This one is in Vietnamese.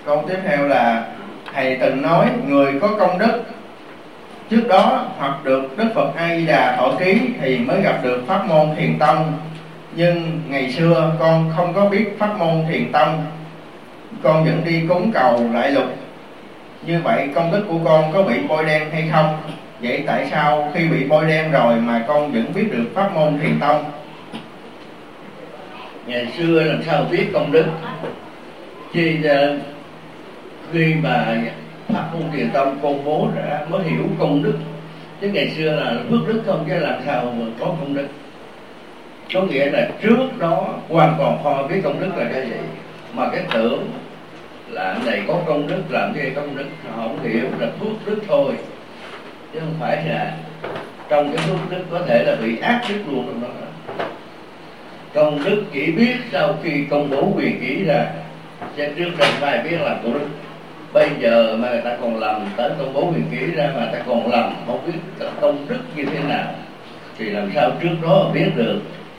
Câu tiếp theo là thầy từng nói người có công đức trước đó hoặc được Đức Phật A Di Đà thọ ký thì mới gặp được pháp môn thiền tông. Nhưng ngày xưa con không có biết pháp môn thiền tông, con vẫn đi cúng cầu lại lục. Như vậy công đức của con có bị bôi đen hay không? Vậy tại sao khi bị bôi đen rồi mà con vẫn biết được pháp môn thiền tông? Ngày xưa làm sao biết công đức? Khi mà pháp môn thiền tông công bố ra mới hiểu công đức. Chứ ngày xưa là phước đức không, chứ làm sao mà có công đức. Có nghĩa là trước đó hoàn toàn không biết công đức là cái gì, mà cái tưởng là anh này có công đức, làm cái công đức họ không hiểu là phước đức thôi, chứ không phải là trong cái phước đức có thể là bị ác đức luôn trong đó. Công đức chỉ biết sau khi công bố quyền ký ra, chứ trước đây phải biết là công đức. Bây giờ mà người ta còn lầm, tới công bố quyền ký ra mà ta còn lầm, không biết công đức như thế nào, thì làm sao trước đó biết được.